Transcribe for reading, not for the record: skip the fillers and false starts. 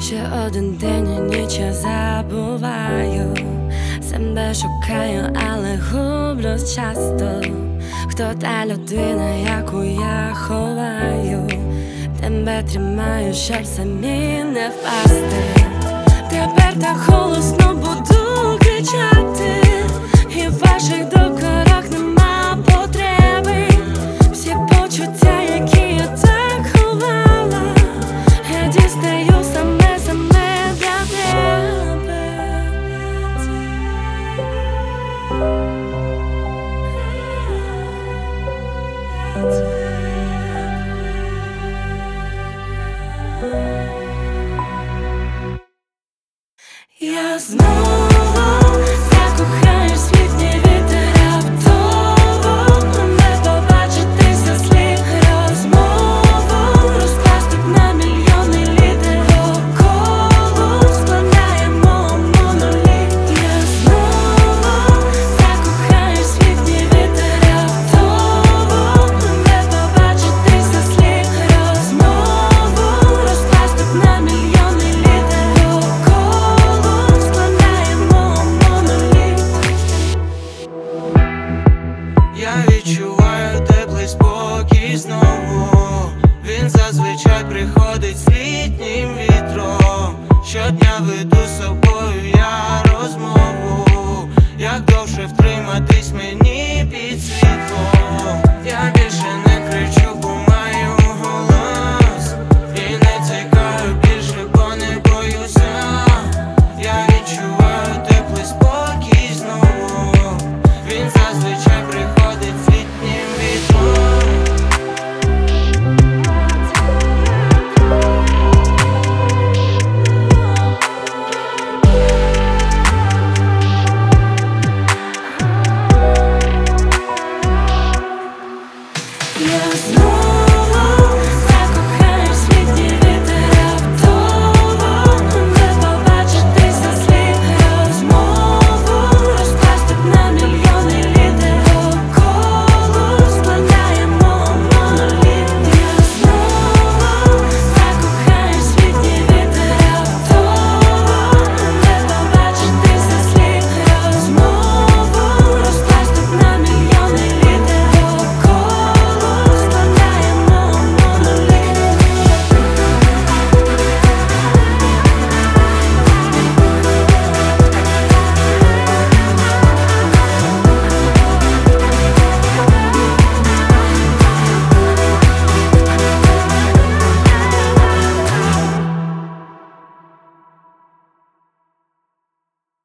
Ще один день і ніч я забуваю, себе шукаю, але гублюсь часто. Хто та людина, яку я ховаю? Тебе тримаю, щоб самі не впасти. Тепер так голосно буду кричати, і в ваших докорах нема потреби. Всі почуття, які я так ховала, я дістаю саме для тебе. Я знову закохаюсь в літній вітер раптово. Не побачитися слід розмову, розкластик на мільйони літер около, складаємо моноліт. Я знову закохаюсь в літній вітер раптово. Не побачитися слід розмову, розкластик на мільйони літер около. Я відчуваю теплий спокій знову. Він зазвичай приходить з літнім вітром. Щодня веду з собою я розмову, як довше втриматись мені під світлом. Я більше не кричу,